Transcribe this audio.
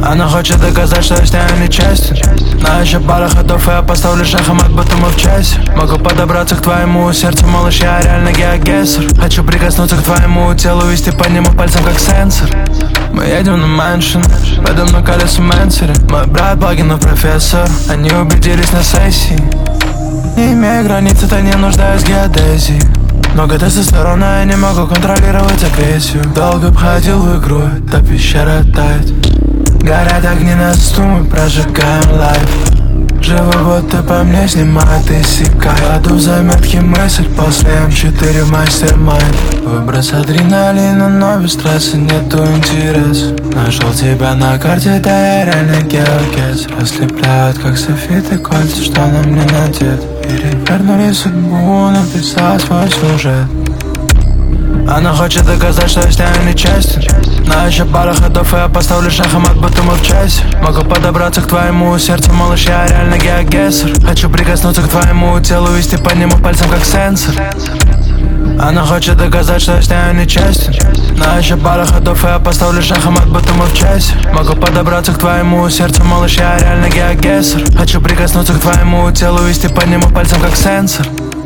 Она хочет доказать, что я с нею нечестен. На еще пара ходов, и я поставлю шахмат, будто мы в чесе. Могу подобраться к твоему сердцу, малыш, я реально геогессер. Хочу прикоснуться к твоему телу, вести по нему пальцем, как сенсор. Мы едем на мэншн, подо мной колесо Мэнсери. Мой брат плагинов профессор, они убедились на сессии. Не имея границ, это не нуждаюсь в геодезии. Много тестостерона, я не могу контролировать агрессию. Долго входил в игру, эта пещера тает. Горят огни на стул, мы прожигаем лайф. Живу, будто по мне снимает и секает. Кладу заметки мысль после М4 Mastermind. Выброс адреналина, но без стресса нету интереса. Нашел тебя на карте, да я реально геокез. Ослепляют, как софиты, кольца, что на мне надет. Перевернули судьбу, написал свой сюжет. Она хочет доказать, что я с нею нечестен. На еще пара ходов, и я поставлю шахмат, будто мы в чесе. Могу подобраться к твоему сердцу, малыш, я реально геогессер. Хочу прикоснуться к твоему телу, вести по нему пальцем, как сенсор. Она хочет доказать, что я с нею нечестен. На еще пара ходов, и я поставлю шахмат, будто мы в чесе. Могу подобраться к твоему сердцу, малыш, я реально геогессер. Хочу прикоснуться к твоему телу, вести по нему пальцем, как сенсор.